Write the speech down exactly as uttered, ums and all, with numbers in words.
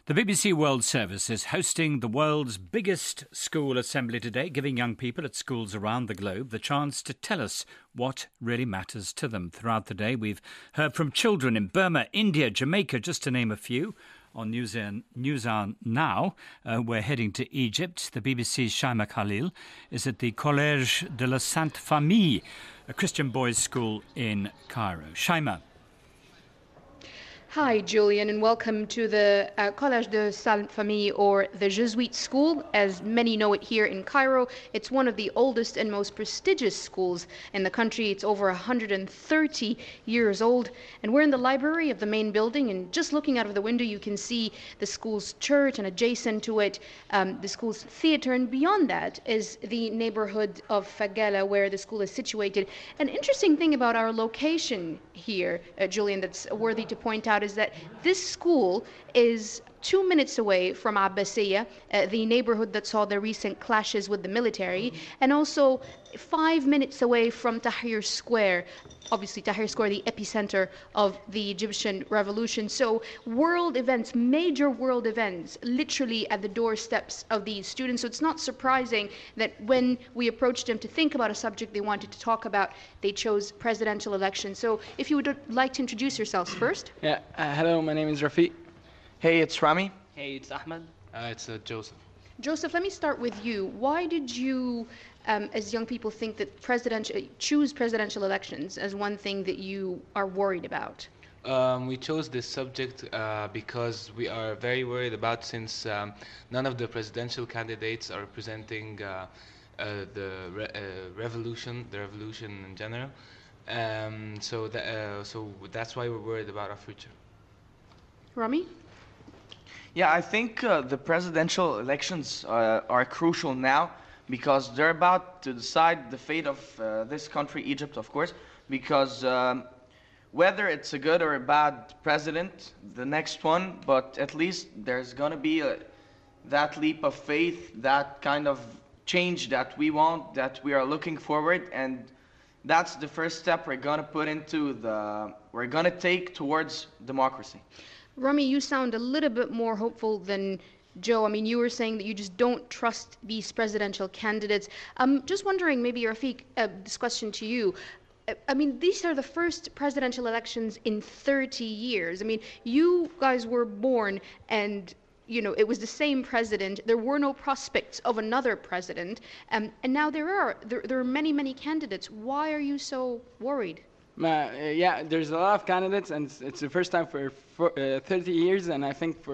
The B B C World Service is hosting the world's biggest school assembly today, giving young people at schools around the globe the chance to tell us what really matters to them. Throughout the day, we've heard from children in Burma, India, Jamaica, just to name a few. On News On, News On Now, uh, we're heading to Egypt. The B B C's Shaima Khalil is at the Collège de la Sainte Famille, a Christian boys' school in Cairo. Shaima. Hi, Julian, and welcome to the uh, Collège de Sainte Famille, or the Jesuit School, as many know it here in Cairo. It's one of the oldest and most prestigious schools in the country. It's over one hundred thirty years old, and we're in the library of the main building, and just looking out of the window you can see the school's church, and adjacent to it, um, the school's theater, and beyond that is the neighborhood of Fagala, where the school is situated. An interesting thing about our location here, uh, Julian, that's worthy to point out is that this school is two minutes away from Abbasiyya, uh, the neighborhood that saw the recent clashes with the military, and also five minutes away from Tahrir Square. Obviously, Tahrir Square, the epicenter of the Egyptian revolution. So world events, major world events, literally at the doorsteps of these students. So it's not surprising that when we approached them to think about a subject they wanted to talk about, they chose presidential elections. So if you would like to introduce yourselves first. Yeah, uh, hello, my name is Rafi. Hey, it's Rami. Hey, it's Ahmed. Uh, it's uh, Joseph. Joseph, let me start with you. Why did you, um, as young people, think that presidential choose presidential elections as one thing that you are worried about? Um, we chose this subject uh, because we are very worried about, since um, none of the presidential candidates are representing uh, uh, the re uh, revolution, the revolution in general. Um, so, that, uh, so that's why we're worried about our future. Rami? Yeah, I think uh, the presidential elections uh, are crucial now because they're about to decide the fate of uh, this country, Egypt, of course, because um, whether it's a good or a bad president, the next one, but at least there's going to be a, that leap of faith, that kind of change that we want, that we are looking forward, and that's the first step we're going to put into the, we're going to take towards democracy. Rami, you sound a little bit more hopeful than Joe. I mean, you were saying that you just don't trust these presidential candidates. I'm just wondering, maybe Rafiq, uh, this question to you. I mean, these are the first presidential elections in thirty years. I mean, you guys were born and, you know, it was the same president. There were no prospects of another president. Um, and now there are. There, there are many, many candidates. Why are you so worried? Uh, yeah, there's a lot of candidates, and it's, it's the first time for, for uh, thirty years, and I think for